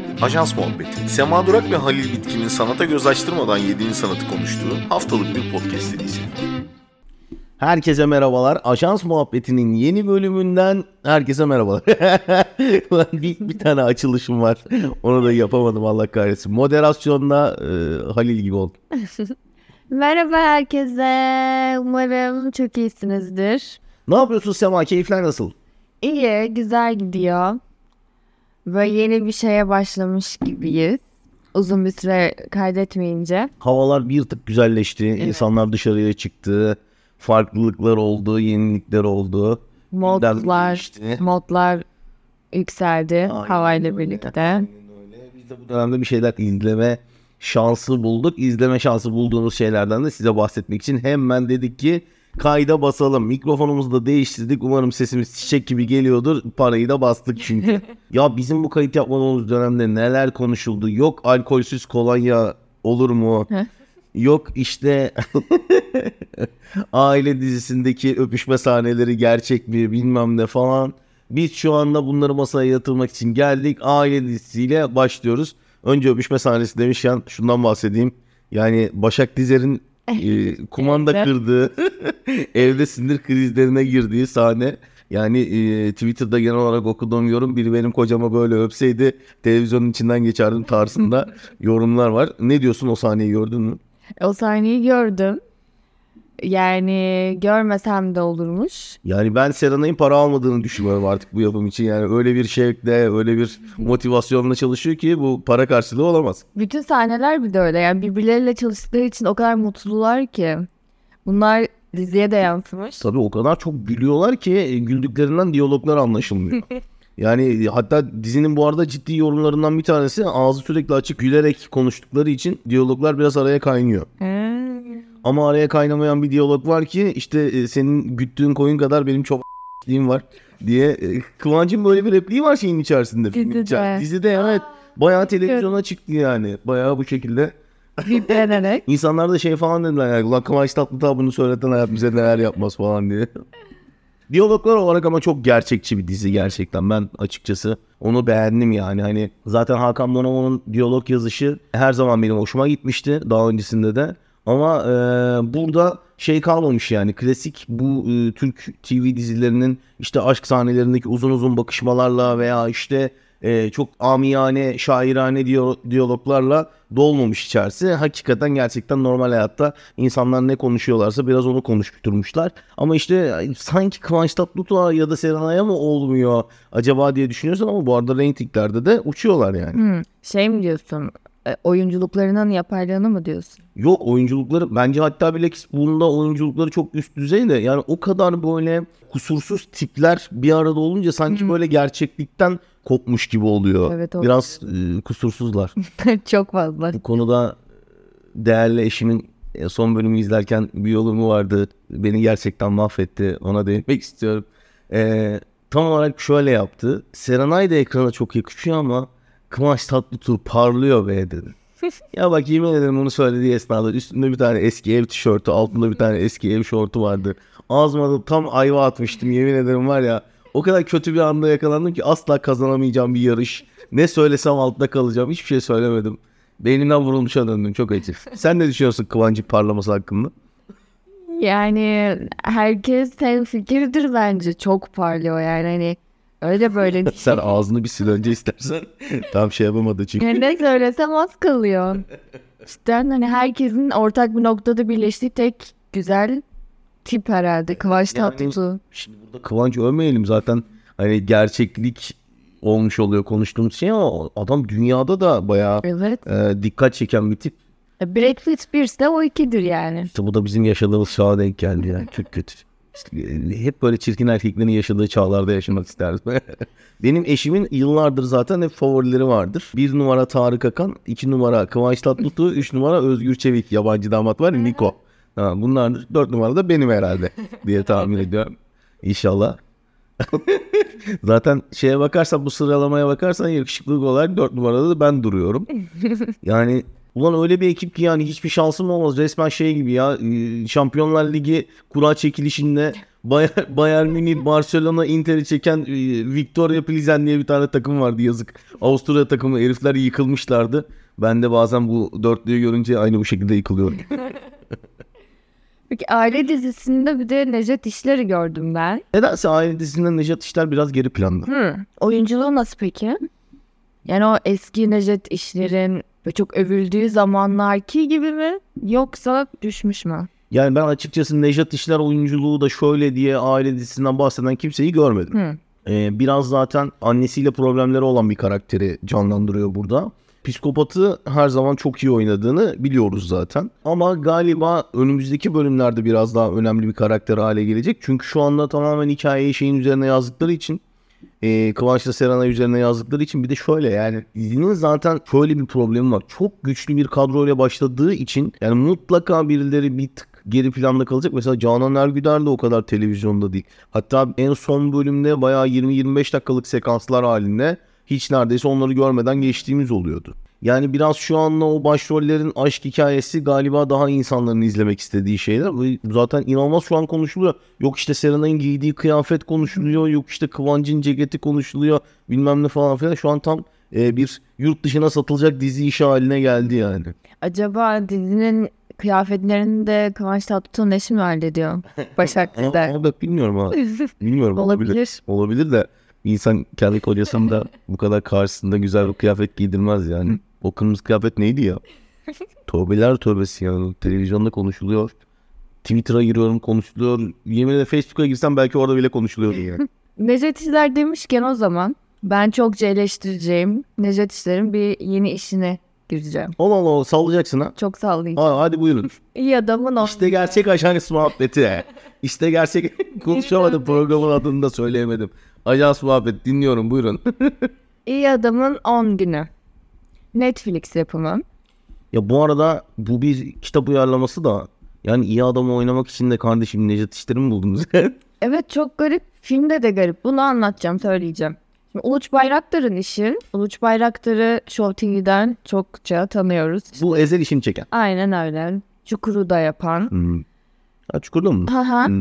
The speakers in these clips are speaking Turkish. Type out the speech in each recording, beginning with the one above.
Ajans Muhabbeti. Sema Durak ve Halil Bitkin'in sanata göz açtırmadan yediğin sanatı konuştuğu haftalık bir podcast serisi. Herkese merhabalar. Ajans Muhabbeti'nin yeni bölümünden herkese merhabalar. bir tane açılışım var. Onu da yapamadım, Allah kahretsin. Moderasyonda Halil gibi oldum. Merhaba herkese. Umarım çok iyisinizdir. Ne yapıyorsun Sema? Keyifler nasıl? İyi, güzel gidiyor. Böyle yeni bir şeye başlamış gibiyiz. Uzun bir süre kaydetmeyince. Havalar bir tık güzelleşti. Evet. İnsanlar dışarıya çıktı. Farklılıklar oldu, yenilikler oldu. Modlar yükseldi. Aynen havayla birlikte. Aynen öyle. Biz de bu dönemde bir şeyler izleme şansı bulduk. İzleme şansı bulduğumuz şeylerden de size bahsetmek için hemen dedik ki kayda basalım. Mikrofonumuzu da değiştirdik. Umarım sesimiz çiçek gibi geliyordur. Parayı da bastık çünkü. Ya bizim bu kayıt yapmadığımız dönemde neler konuşuldu? Yok alkolsüz kolonya olur mu? Yok işte Aile dizisindeki öpüşme sahneleri gerçek mi bilmem ne falan. Biz şu anda bunları masaya yatırmak için geldik. Aile dizisiyle başlıyoruz. Önce öpüşme sahnesi demişken şundan bahsedeyim. Yani Başak Dizer'in kumanda kırdığı, evde sinir krizlerine girdiği sahne. Yani Twitter'da genel olarak okuduğum yorum, biri benim kocama böyle öpseydi televizyonun içinden geçerdim tarzında yorumlar var. Ne diyorsun, o sahneyi gördün mü? O sahneyi gördüm. Yani görmesem de olurmuş. Yani ben Serenay'ın para almadığını düşünüyorum artık bu yapım için. Yani öyle bir şevkle, öyle bir motivasyonla çalışıyor ki bu para karşılığı olamaz. Bütün sahneler bir de öyle. Yani birbirleriyle çalıştıkları için o kadar mutlular ki. Bunlar diziye de yansımış. Tabii o kadar çok gülüyorlar ki güldüklerinden diyaloglar anlaşılmıyor. Yani hatta dizinin bu arada ciddi yorumlarından bir tanesi, ağzı sürekli açık gülerek konuştukları için diyaloglar biraz araya kaynıyor. Ama araya kaynamayan bir diyalog var ki işte senin güttüğün koyun kadar benim çok var diye. Kıvancın böyle bir repliği var şeyin içerisinde. Dizide evet. Bayağı televizyona çıktı yani. Bayağı bu şekilde. İnsanlar da şey falan dediler yani. Ulan Kıvanç Tatlıtuğ bunu söyleten hayat bize neler yapmaz falan diye. Diyaloglar olarak ama çok gerçekçi bir dizi gerçekten. Ben açıkçası onu beğendim yani. Hani zaten Hakan Donamo'nun diyalog yazışı her zaman benim hoşuma gitmişti. Daha öncesinde de. Ama burada şey kalmamış yani, klasik bu Türk TV dizilerinin işte aşk sahnelerindeki uzun uzun bakışmalarla veya işte çok amiyane, şairane diyaloglarla dolmamış içerisi. Hakikaten gerçekten normal hayatta insanlar ne konuşuyorlarsa biraz onu konuşturmuşlar. Ama işte sanki Kıvanç Tatlıtuğ ya da Serenay'a mı olmuyor acaba diye düşünüyorsun ama bu arada reytinglerde de uçuyorlar yani. Şey mi diyorsun? Oyunculuklarının yapaylığını mı diyorsun? Yok, oyunculukları bence, hatta bilakis bunda oyunculukları çok üst düzeyde. Yani o kadar böyle kusursuz tipler bir arada olunca sanki böyle gerçeklikten kopmuş gibi oluyor. Evet, biraz kusursuzlar. Çok fazla. Bu konuda değerli eşimin son bölümü izlerken bir yorumu vardı. Beni gerçekten mahvetti. Ona değinmek istiyorum. Tam olarak şöyle yaptı. Serenay da ekrana çok yakışıyor ama Kıvanç Tatlıtuğ parlıyor be dedi. Ya bak, yemin ederim onu söylediği esnada üstünde bir tane eski ev tişörtü, altında bir tane eski ev şortu vardı. Ağzıma da tam ayva atmıştım, yemin ederim var ya. O kadar kötü bir anda yakalandım ki asla kazanamayacağım bir yarış. Ne söylesem altta kalacağım. Hiçbir şey söylemedim. Beynimden vurulmuşa döndüm. Çok acı. Sen ne düşünüyorsun Kıvancık parlaması hakkında? Yani herkes hemfikirdir bence. Çok parlıyor yani, hani öyle böyle. Sen ağzını bir sil önce istersen. Tam şey yapamadı çünkü. Yani ne söylesem az kalıyor. İşte hani herkesin ortak bir noktada birleştiği tek güzel tip herhalde Kıvanç Tatlıtuğ. Şimdi burada Kıvanç övmeyelim zaten, hani gerçeklik olmuş oluyor konuştuğumuz şey, ama adam dünyada da bayağı dikkat çeken bir tip. Brad Pitt Pierce de o ikidir yani. İşte bu da bizim yaşadığımız çağa denk geldi yani, çok kötü. İşte hep böyle çirkin erkeklerin yaşadığı çağlarda yaşamak isteriz. Benim eşimin yıllardır zaten hep favorileri vardır. 1 numara Tarık Akan, 2 numara Kıvanç Tatlıtuğ, 3 numara Özgür Çevik, yabancı damat var ya, Niko. Bunlar 4 numara da benim herhalde diye tahmin ediyorum. İnşallah. Zaten şeye bakarsan, bu sıralamaya bakarsan yakışıklılık olarak 4 numarada da ben duruyorum. Yani ulan öyle bir ekip ki yani hiçbir şansım olmaz. Resmen şey gibi ya, Şampiyonlar Ligi kura çekilişinde Bayern Münih, Barcelona, Inter'i çeken Victoria Pilsen diye bir tane takım vardı, yazık. Avusturya takımı, herifler yıkılmışlardı. Ben de bazen bu dörtlüyü görünce aynı bu şekilde yıkılıyorum. Peki aile dizisinde bir de Nejat İşler'i gördüm ben. Nedense aile dizisinden Nejat İşler biraz geri planda. Oyunculuğu nasıl peki? Yani o eski Nejat İşler'in böyle çok övüldüğü zamanlarki gibi mi? Yoksa düşmüş mü? Yani ben açıkçası Nejat İşler oyunculuğu da şöyle diye aile dizisinden bahseden kimseyi görmedim. Biraz zaten annesiyle problemleri olan bir karakteri canlandırıyor burada. Psikopatı her zaman çok iyi oynadığını biliyoruz zaten. Ama galiba önümüzdeki bölümlerde biraz daha önemli bir karakter hale gelecek. Çünkü şu anda tamamen hikayeyi şeyin üzerine yazdıkları için, Kıvanç'la Serenay üzerine yazdıkları için, bir de şöyle, yani dizinin zaten şöyle bir problemi var. Çok güçlü bir kadroyla başladığı için yani mutlaka birileri bir tık geri planda kalacak. Mesela Canan Ergüder de o kadar televizyonda değil. Hatta en son bölümde bayağı 20-25 dakikalık sekanslar halinde hiç neredeyse onları görmeden geçtiğimiz oluyordu. Yani biraz şu anda o başrollerin aşk hikayesi galiba daha insanların izlemek istediği şeyler. Zaten inanılmaz şu an konuşuluyor. Yok işte Serenay'ın giydiği kıyafet konuşuluyor. Yok işte Kıvanç'ın ceketi konuşuluyor. Bilmem ne falan filan. Şu an tam bir yurt dışına satılacak dizi işi haline geldi yani. Acaba dizinin kıyafetlerini de Kıvanç Tatlıtuğ'un eşi mi hallediyor? Başaklı'da. Ama bilmiyorum abi. Bilmiyorum. Olabilir. Olabilir de insan kendi kocasında bu kadar karşısında güzel bir kıyafet giydirmez yani. O kırmızı kıyafet neydi ya? Tövbeler tövbesi yani. Televizyonda konuşuluyor. Twitter'a giriyorum, konuşuluyor. Yemin ederim Facebook'a girsem belki orada bile konuşuluyor yani. Nejat İşler demişken o zaman ben çokça eleştireceğim Nejat İşler'in bir yeni işine gireceğim. Allah Allah, sallayacaksın ha. Çok sallayacağım. Hadi buyurun. İyi adamın o. İşte gerçek ajans muhabbeti. İşte gerçek konuşamadım, programın adını da söyleyemedim. Ajans muhabbet, dinliyorum, buyurun. İyi adamın 10 günü. Netflix yapımı. Ya bu arada bu bir kitap uyarlaması da, yani iyi adamı oynamak için de kardeşim Nejat İşler'i mi buldunuz? Evet, çok garip. Filmde de garip. Bunu anlatacağım, söyleyeceğim. Şimdi Uluç Bayraktar'ın işi. Uluç Bayraktar'ı Show TV'den çokça tanıyoruz. Bu Ezel işini çeken. Aynen öyle. Çukur'u da yapan. Çukur'da mı?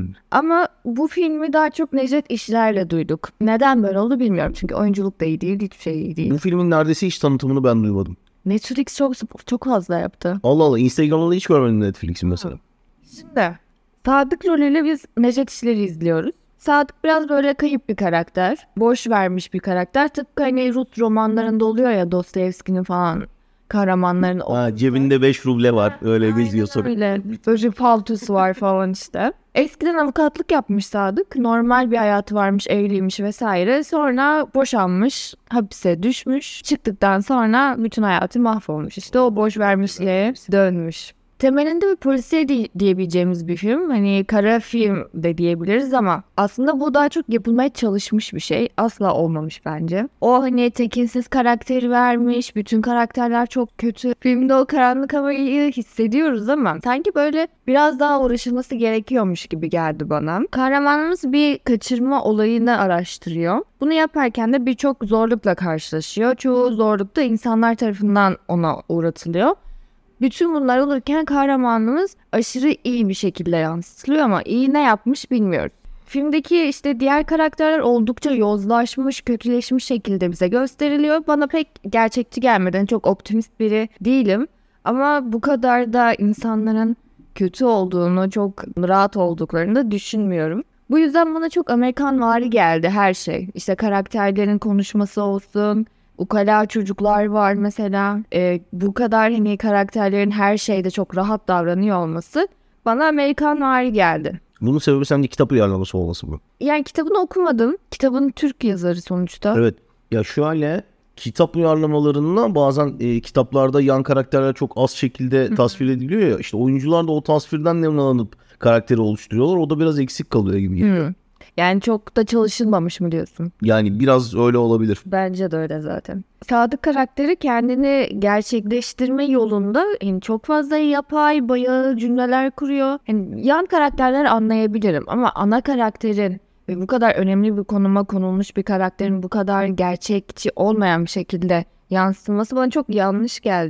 Ama bu filmi daha çok Nejat İşler'le duyduk. Neden böyle oldu bilmiyorum. Çünkü oyunculuk da iyi değil, hiçbir şey iyi değil. Bu filmin neredeyse hiç tanıtımını ben duymadım. Netflix çok fazla yaptı. Allah Allah, Instagram'da hiç görmedim Netflix'in mesela. Şimdi Sadık rolüyle biz Nejat İşler'i izliyoruz. Sadık biraz böyle kayıp bir karakter. Boş vermiş bir karakter. Tıpkı hani Rus romanlarında oluyor ya, Dostoyevski'nin falan kahramanların. Cebinde 5 ruble var, öyle geziyor sonra. Öyle. Böyle paltosu var falan işte. Eskiden avukatlık yapmış Sadık. Normal bir hayatı varmış, evliymiş vesaire. Sonra boşanmış, hapise düşmüş. Çıktıktan sonra bütün hayatı mahvolmuş. İşte o boş vermişliğe dönmüş. Temelinde bir polisiye diyebileceğimiz bir film. Hani kara film de diyebiliriz ama aslında bu daha çok yapılmaya çalışmış bir şey. Asla olmamış bence. O hani tekinsiz karakteri vermiş. Bütün karakterler çok kötü. Filmde o karanlık havayı hissediyoruz ama sanki böyle biraz daha uğraşılması gerekiyormuş gibi geldi bana. Kahramanımız bir kaçırma olayını araştırıyor. Bunu yaparken de birçok zorlukla karşılaşıyor. Çoğu zorluk da insanlar tarafından ona uğratılıyor. Bütün bunlar olurken kahramanımız aşırı iyi bir şekilde yansıtılıyor ama iyi ne yapmış bilmiyoruz. Filmdeki işte diğer karakterler oldukça yozlaşmış, kötüleşmiş şekilde bize gösteriliyor. Bana pek gerçekçi gelmeden, çok optimist biri değilim. Ama bu kadar da insanların kötü olduğunu, çok rahat olduklarını da düşünmüyorum. Bu yüzden bana çok Amerikanvari geldi her şey. İşte karakterlerin konuşması olsun, ukala çocuklar var mesela. Bu kadar hani karakterlerin her şeyde çok rahat davranıyor olması bana Amerikanvari geldi. Bunun sebebi sence kitap uyarlaması olması mı? Yani kitabını okumadım. Kitabın Türk yazarı sonuçta. Evet. Ya şöyle, kitap uyarlamalarında bazen kitaplarda yan karakterler çok az şekilde tasvir ediliyor ya. İşte oyuncular da o tasvirden nemlenip karakteri oluşturuyorlar. O da biraz eksik kalıyor gibi geliyor. Yani çok da çalışılmamış mı diyorsun? Yani biraz öyle olabilir. Bence de öyle zaten. Sadık karakteri kendini gerçekleştirme yolunda çok fazla yapay, bayağı cümleler kuruyor. Yani yan karakterler anlayabilirim ama ana karakterin ve bu kadar önemli bir konuma konulmuş bir karakterin bu kadar gerçekçi olmayan bir şekilde yansıtılması bana çok yanlış geldi.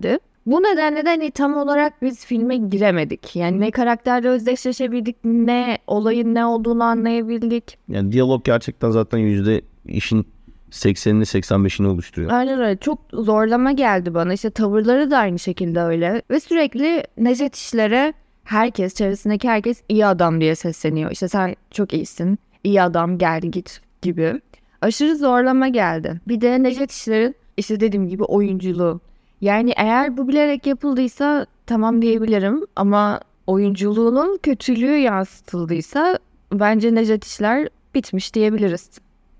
Bu nedenle de hani tam olarak biz filme giremedik. Yani ne karakterle özdeşleşebildik, ne olayın ne olduğunu anlayabildik. Yani diyalog gerçekten zaten işin 80'ini 85'ini oluşturuyor. Aynen öyle. Çok zorlama geldi bana. İşte tavırları da aynı şekilde öyle. Ve sürekli Nejat İşler'e herkes, çevresindeki herkes iyi adam diye sesleniyor. İşte sen çok iyisin, iyi adam gel git gibi. Aşırı zorlama geldi. Bir de Nejat İşler'in işte dediğim gibi oyunculuğu. Yani eğer bu bilerek yapıldıysa tamam diyebilirim. Ama oyunculuğunun kötülüğü yansıtıldıysa bence Nejat İşler bitmiş diyebiliriz.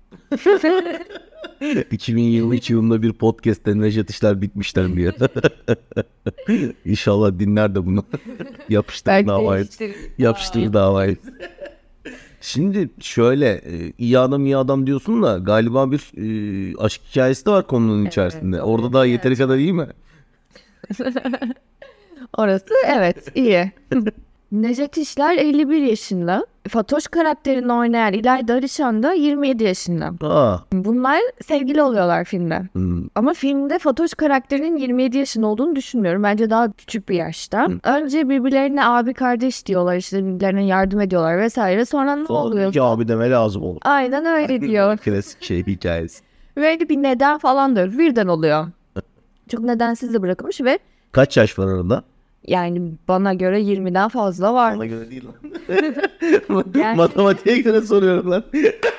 2023 yılında bir podcast'te Nejat İşler bitmişler diye. İnşallah dinler de bunu. Yapıştır davayı. Yapıştır davayı. Şimdi şöyle iyi adam diyorsun da galiba bir aşk hikayesi de var konunun içerisinde. Evet, orada daha yeteri kadar iyi mi? Orası evet iyi. Nejat İşler 51 yaşında. Fatoş karakterini oynayan İlayda Alişan da 27 yaşında. Bunlar sevgili oluyorlar filmde. Ama filmde Fatoş karakterinin 27 yaşında olduğunu düşünmüyorum. Bence daha küçük bir yaşta. Önce birbirlerine abi kardeş diyorlar, işte birbirlerine yardım ediyorlar vesaire. Sonra ne oluyor? Sonra abi deme lazım olur. Aynen öyle diyor. Klasik hikayesi. Böyle bir neden falan da birden oluyor. Çok nedensiz de bırakılmış ve Kaç yaş var arada? yani bana göre 20'den fazla var. Bana göre değil lan. Matematiğe göre soruyorum lan.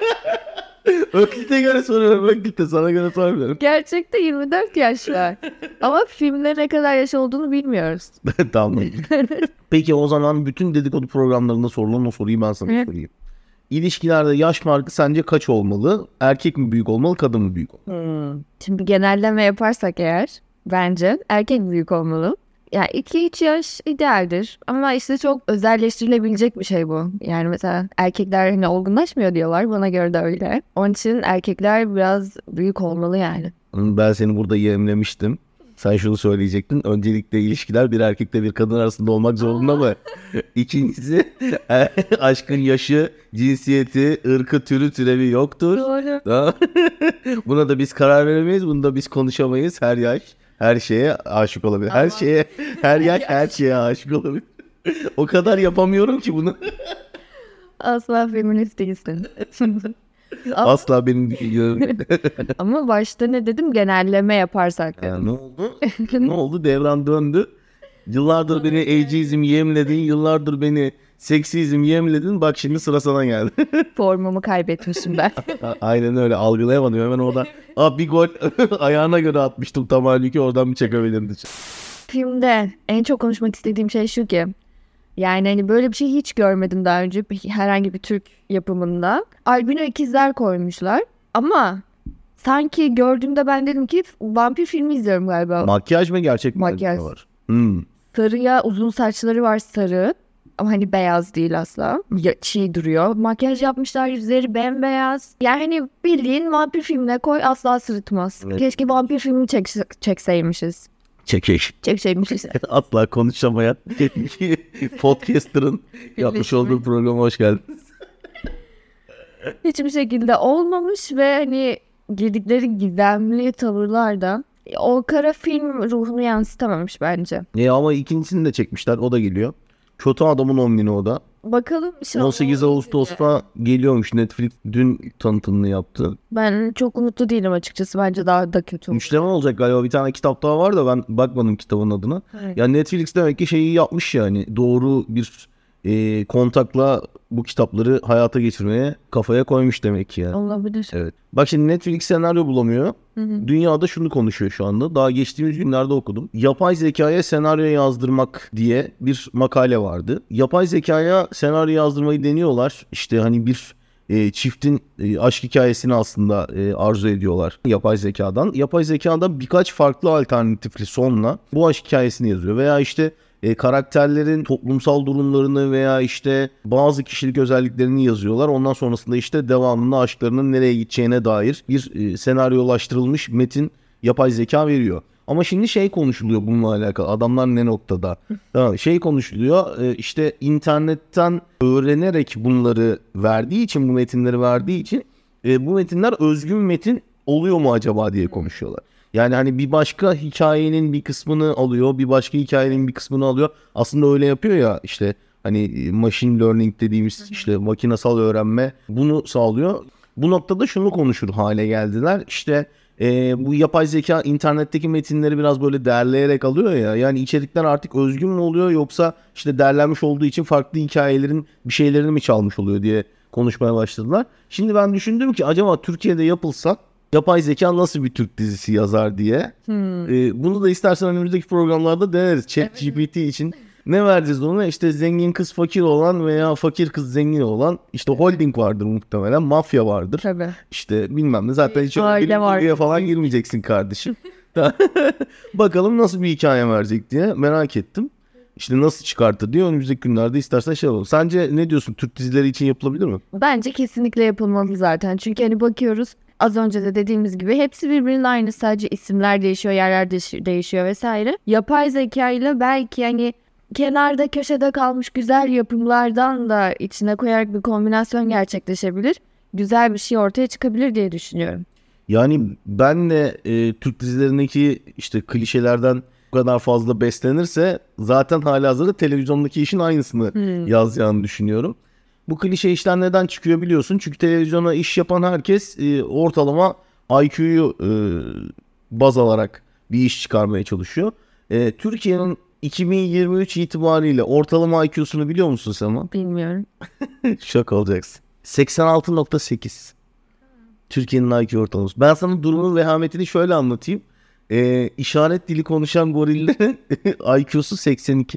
Öklit'e göre soruyorum. Öklit'e sana göre sormuyorum. Gerçekte 24 yaş var. Ama filmde ne kadar yaş olduğunu bilmiyoruz. Tamam. Peki o zaman bütün dedikodu programlarında sorulan o soruyu ben sana sorayım. İlişkilerde yaş farkı sence kaç olmalı? Erkek mi büyük olmalı, kadın mı büyük olmalı? Şimdi genelleme yaparsak eğer bence erkek büyük olmalı. Yani 2-3 yaş idealdir. Ama işte çok özelleştirilebilecek bir şey bu. Yani mesela erkekler hani olgunlaşmıyor diyorlar. Bana göre de öyle. Onun için erkekler biraz büyük olmalı yani. Ben seni burada yemlemiştim. Sen şunu söyleyecektin. Öncelikle ilişkiler bir erkekle bir kadın arasında olmak zorunda mı? İkincisi aşkın yaşı, cinsiyeti, ırkı, türü, türevi yoktur. Doğru. Buna da biz karar veremeyiz. Bunu da biz konuşamayız. Her yaş her şeye aşık olabilir. Her şeye, her yaş her şeye aşık olabilir. O kadar yapamıyorum ki bunu. Asla feminist değilsin. Asla benim düşüncelerim. Ama başta ne dedim? Genelleme yaparsak. Ne oldu? Ne oldu? Devran döndü. Yıllardır beni ageizm yemledin. Yıllardır beni seksizm yemledin. Bak şimdi sıra sana geldi. Formumu kaybetmişim ben. Aynen öyle. Algılayamadım. Hemen oradan. Bir gol ayağına göre atmıştım tam halbuki oradan bir çekebilirdi. Filmde en çok konuşmak istediğim şey şu ki. Yani hani böyle bir şey hiç görmedim daha önce herhangi bir Türk yapımında. Albino ikizler koymuşlar. Ama sanki gördüğümde ben dedim ki vampir filmi izliyorum galiba. Makyaj mı gerçek mi? Makyaj. Var. Sarıya uzun saçları var sarı. Ama hani beyaz değil asla. Çiğ duruyor. Makyaj yapmışlar, yüzleri bembeyaz. Yani bildiğin vampir filmine koy asla sırıtmaz. Evet. Keşke vampir filmi çekseymişiz. Çekseymişiz. Asla konuşamayan podcaster'ın yapmış olduğu programa hoş geldiniz. Hiçbir şekilde olmamış ve hani girdikleri gizemli tavırlarda o kara film ruhunu yansıtamamış bence. Ama ikincisini de çekmişler. O da geliyor. Kötü Adamın 10 bini o da. Bakalım. 18 Ağustos'ta geliyormuş. Netflix dün tanıtımını yaptı. Ben çok umutlu değilim açıkçası. Bence daha da kötü olur. Üçleme olacak galiba. Bir tane kitap daha var da ben bakmadım kitabın adına. Evet. Yani Netflix demek ki şeyi yapmış yani. Doğru bir kontakla bu kitapları hayata geçirmeye kafaya koymuş demek ki yani. Olabilir. Evet. Bak şimdi Netflix senaryo bulamıyor. Dünyada şunu konuşuyor şu anda. Daha geçtiğimiz günlerde okudum. Yapay zekaya senaryo yazdırmak diye bir makale vardı. Yapay zekaya senaryo yazdırmayı deniyorlar. İşte hani bir çiftin aşk hikayesini aslında arzu ediyorlar yapay zekadan. Yapay zekada birkaç farklı alternatifli sonla bu aşk hikayesini yazıyor. Veya işte karakterlerin toplumsal durumlarını veya işte bazı kişilik özelliklerini yazıyorlar. Ondan sonrasında işte devamında aşklarının nereye gideceğine dair bir senaryolaştırılmış metin yapay zeka veriyor. Ama şimdi şey konuşuluyor bununla alakalı. Adamlar ne noktada? Şey konuşuluyor. İşte internetten öğrenerek bunları verdiği için, bu metinleri verdiği için bu metinler özgün metin oluyor mu acaba diye konuşuyorlar. Yani hani bir başka hikayenin bir kısmını alıyor, bir başka hikayenin bir kısmını alıyor. Aslında öyle yapıyor ya işte hani machine learning dediğimiz işte makinasal öğrenme bunu sağlıyor. Bu noktada şunu konuşur hale geldiler. İşte bu yapay zeka internetteki metinleri biraz böyle derleyerek alıyor ya. Yani içerikler artık özgün mü oluyor yoksa işte derlenmiş olduğu için farklı hikayelerin bir şeylerini mi çalmış oluyor diye konuşmaya başladılar. Şimdi ben düşündüm ki acaba Türkiye'de yapılsa yapay zeka nasıl bir Türk dizisi yazar diye. Bunu da istersen önümüzdeki programlarda deneriz. ChatGPT için ne vereceğiz ona? İşte zengin kız fakir olan veya fakir kız zengin olan işte holding vardır muhtemelen. Mafya vardır. Tabii. İşte bilmem ne. Zaten hiç Aile bilim var. kurguya falan girmeyeceksin kardeşim. Bakalım nasıl bir hikaye verecek diye merak ettim. İşte nasıl çıkarttı diye önümüzdeki günlerde istersen şey yapalım. Sence ne diyorsun? Türk dizileri için yapılabilir mi? Bence kesinlikle yapılmalı zaten. Çünkü hani bakıyoruz az önce de dediğimiz gibi hepsi birbirinin aynı. Sadece isimler değişiyor, yerler değişiyor vesaire. Yapay zeka ile belki hani kenarda köşede kalmış güzel yapımlardan da içine koyarak bir kombinasyon gerçekleşebilir. Güzel bir şey ortaya çıkabilir diye düşünüyorum. Yani ben de Türk dizilerindeki işte klişelerden bu kadar fazla beslenirse zaten halihazırda televizyondaki işin aynısını yazacağını düşünüyorum. Bu klişe işler neden çıkıyor biliyorsun. Çünkü televizyona iş yapan herkes ortalama IQ'yu baz alarak bir iş çıkarmaya çalışıyor. Türkiye'nin 2023 itibariyle ortalama IQ'sunu biliyor musun Sema? Bilmiyorum. Şok olacaksın. 86.8. Türkiye'nin IQ ortalaması. Ben sana durumun vehametini şöyle anlatayım. İşaret dili konuşan gorillerin IQ'su 82.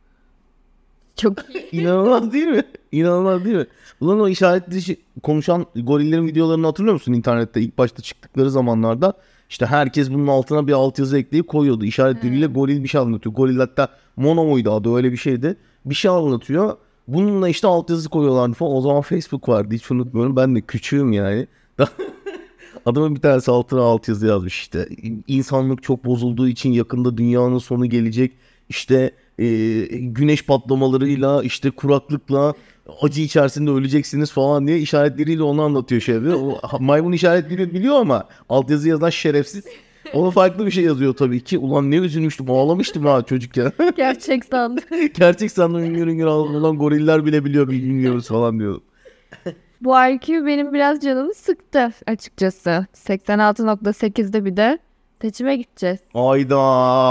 Çok iyi. İnanılmaz değil mi? İnanılmaz değil mi? Ulan o işaret dili konuşan gorillerin videolarını hatırlıyor musun internette? İlk başta çıktıkları zamanlarda işte herkes bunun altına bir altyazı ekleyip koyuyordu. İşaret diliyle goril bir şey anlatıyor. Goril hatta mono muydu adı öyle bir şeydi. Bir şey anlatıyor. Bununla işte altyazı koyuyorlardı falan. O zaman Facebook vardı hiç unutmuyorum. Ben de küçüğüm yani. Adamın bir tanesi altına altyazı yazmış işte. İnsanlık çok bozulduğu için yakında dünyanın sonu gelecek. İşte güneş patlamalarıyla işte kuraklıkla acı içerisinde öleceksiniz falan diye işaretleriyle onu anlatıyor şey. O maymun işaretleri biliyor ama altyazı yazan şerefsiz. Ona farklı bir şey yazıyor tabii ki. Ulan ne üzülmüştüm ağlamıştım ha çocukken. Gerçek sandım. Gerçek sandım üngür ağlanan goriller bile biliyor bilmiyoruz falan diyor. Bu IQ benim biraz canımı sıktı açıkçası. 86.8'de bir de seçime gideceğiz. Ayda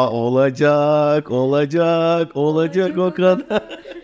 olacak o kadar.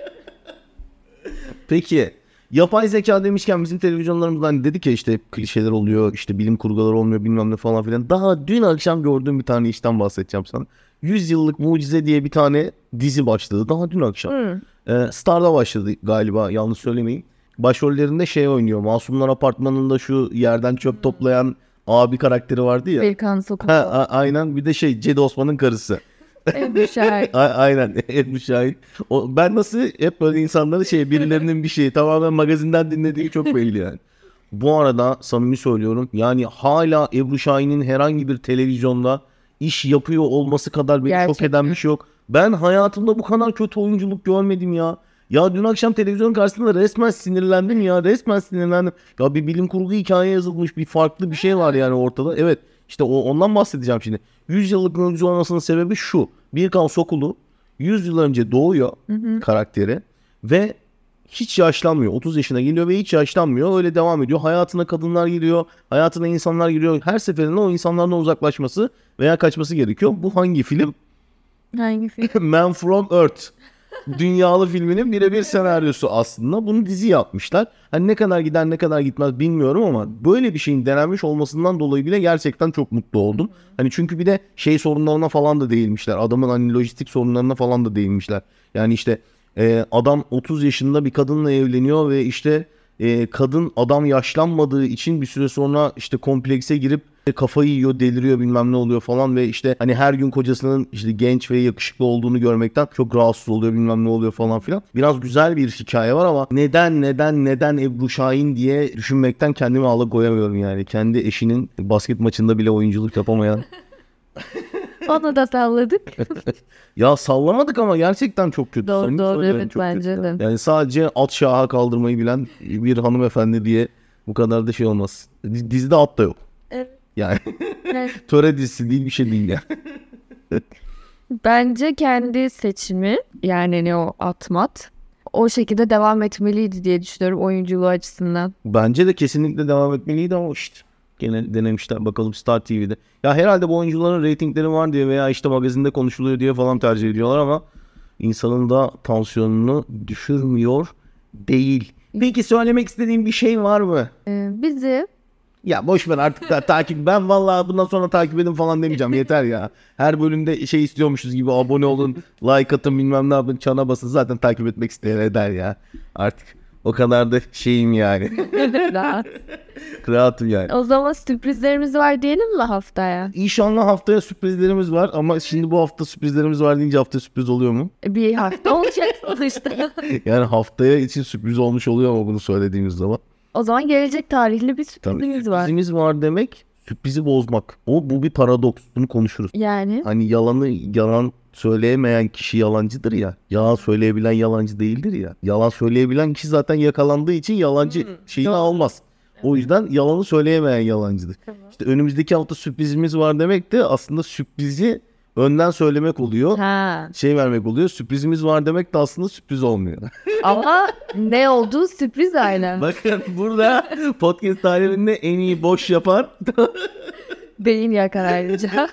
Peki yapay zeka demişken bizim televizyonlarımızdan dedik ya işte klişeler oluyor işte bilim kurguları olmuyor bilmem ne falan filan. Daha dün akşam gördüğüm bir tane işten bahsedeceğim sana. 100 Yıllık Mucize diye bir tane dizi başladı daha dün akşam. Star'da başladı galiba yanlış söylemeyeyim. Başrollerinde şey oynuyor Masumlar Apartmanı'nda şu yerden çöp toplayan abi karakteri vardı ya. Belkan Sokak. Aynen bir de Cedi Osman'ın karısı. Ebru Şahin. Aynen Ebru Şahin. Ben nasıl hep böyle insanları birilerinin bir şeyi tamamen magazinden dinlediği çok belli yani. Bu arada samimi söylüyorum yani hala Ebru Şahin'in herhangi bir televizyonda iş yapıyor olması kadar beni şok eden bir şey yok. Ben hayatımda bu kadar kötü oyunculuk görmedim ya. Ya dün akşam televizyon karşısında resmen sinirlendim ya. Resmen sinirlendim. Ya bir bilim kurgu hikaye yazılmış bir farklı bir şey var yani ortada. Evet işte ondan bahsedeceğim şimdi. 100 yıllık mucize olmasının sebebi şu. Birkan Sokulu 100 yıl önce doğuyor karakteri ve hiç yaşlanmıyor. 30 yaşına geliyor ve hiç yaşlanmıyor. Öyle devam ediyor. Hayatına kadınlar giriyor. Hayatına insanlar giriyor. Her seferinde o insanlardan uzaklaşması veya kaçması gerekiyor. Bu hangi film? Hangi film? Man from Earth. Dünyalı filminin birebir senaryosu aslında. Bunu dizi yapmışlar. Hani ne kadar gider ne kadar gitmez bilmiyorum ama böyle bir şeyin denenmiş olmasından dolayı bile gerçekten çok mutlu oldum. Hani çünkü bir de sorunlarına falan da değinmişler. Adamın hani lojistik sorunlarına falan da değinmişler. Yani işte adam 30 yaşında bir kadınla evleniyor ve işte kadın adam yaşlanmadığı için bir süre sonra işte komplekse girip kafayı yiyor, deliriyor bilmem ne oluyor falan ve işte hani her gün kocasının işte genç ve yakışıklı olduğunu görmekten çok rahatsız oluyor bilmem ne oluyor falan filan. Biraz güzel bir hikaye var ama neden Ebru Şahin diye düşünmekten kendimi alıkoyamıyorum yani. Kendi eşinin basket maçında bile oyunculuk yapamayan. Onu da salladık. Ya sallamadık ama gerçekten çok kötü. Doğru evet çok bence kötü. de. Yani sadece at şaha kaldırmayı bilen bir hanımefendi diye bu kadar da şey olmaz. Dizide at da yok. Evet. Yani töre dizisi değil, bir şey değil ya. Bence kendi seçimi, yani ne o atmat, o şekilde devam etmeliydi diye düşünüyorum oyunculuğu açısından. Bence de kesinlikle devam etmeliydi ama işte gene denemişler, bakalım Star TV'de. Ya herhalde bu oyuncuların reytingleri var diye veya işte magazinde konuşuluyor diye falan tercih ediyorlar ama insanın da tansiyonunu düşürmüyor değil. Peki söylemek istediğin bir şey var mı? Bizi Ya boş ver artık da takip. Ben vallahi bundan sonra takip edin falan demeyeceğim. Yeter ya. Her bölümde şey istiyormuşuz gibi abone olun, like atın, bilmem ne yapın, çana basın. Zaten takip etmek isteyen eder ya. Artık o kadar da şeyim yani. rahat. Rahatım yani. O zaman sürprizlerimiz var diyelim mi haftaya? İnşallah haftaya sürprizlerimiz var ama şimdi bu hafta sürprizlerimiz var deyince haftaya sürpriz oluyor mu? Bir hafta olacak sonuçta. Yani haftaya için sürpriz olmuş oluyor mu bunu söylediğimiz zaman? O zaman gelecek tarihli bir sürprizimiz var. Sürprizimiz var demek sürprizi bozmak. Bu bir paradoks. Bunu konuşuruz. Yani Hani yalan söyleyemeyen kişi yalancıdır ya. Yalan söyleyebilen yalancı değildir ya. Yalan söyleyebilen kişi zaten yakalandığı için yalancı şeyini almaz. O yüzden yalanı söyleyemeyen yalancıdır. Tamam. İşte önümüzdeki hafta sürprizimiz var demek de aslında sürprizi önden söylemek oluyor. ha. Şey vermek oluyor. Sürprizimiz var demek de aslında sürpriz olmuyor. Ama ne olduğu sürpriz aynen. Bakın burada podcast tarihinde en iyi boş yapan. Beyin yakar ayrıca.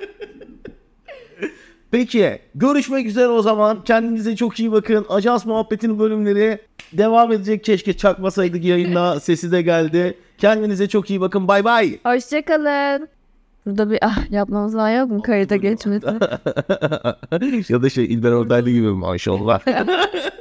Peki görüşmek üzere o zaman. Kendinize çok iyi bakın. Ajans Muhabbeti'nin bölümleri devam edecek. Keşke çakmasaydık yayında. Sesi de geldi. Kendinize çok iyi bakın. Bay bay. Hoşçakalın. Burada bir yapmamız var yok mu kayıta geçmesi? Ya da İlber Ortaylı gibi maşallah.